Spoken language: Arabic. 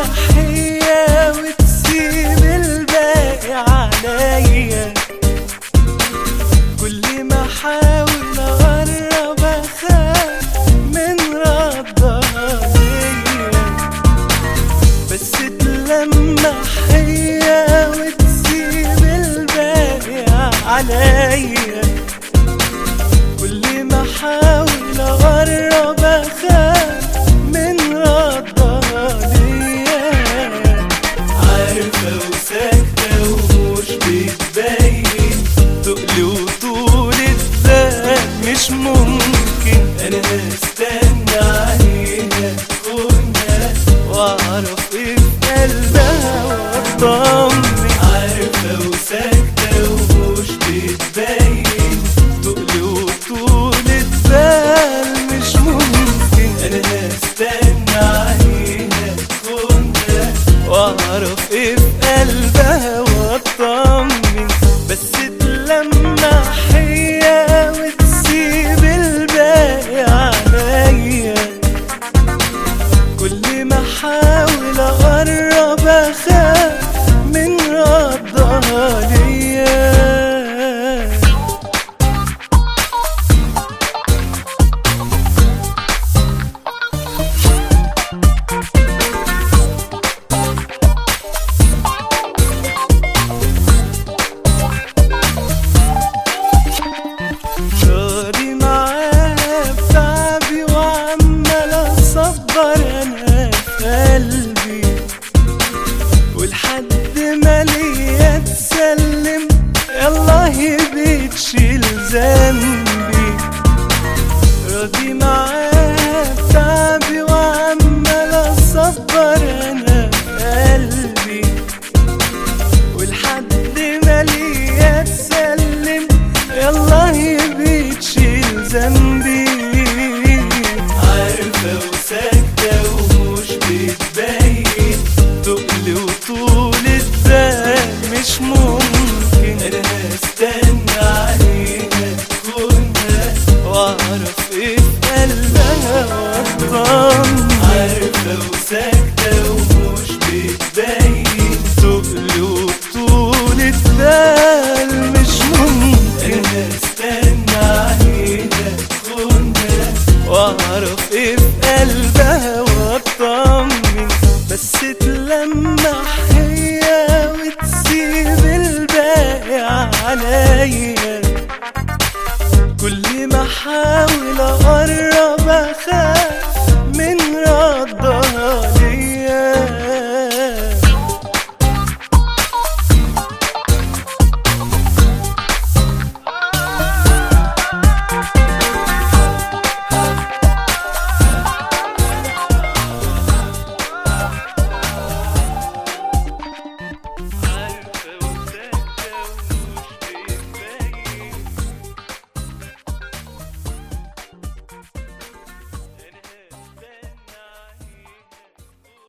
حية وتسيب الباقي عليا. كل ما احاول اقرب اخاف من ردها ليا، بس تلمح هي وتسيب الباقي عليا. كل ما احاول اقرب اخاف من ردها ليا. عارفة وساكتة ومش بتبين، تقلي وطولة بال مش ممكن. انا هستنى عليها تخونها واعرف ايه في قلبها واطمن. عارفة وساكتة ومش بتبين، تقلي وطولة بال مش ممكن. انا هستنى عليها تخونها واعرف ايه في قلبها واطمن.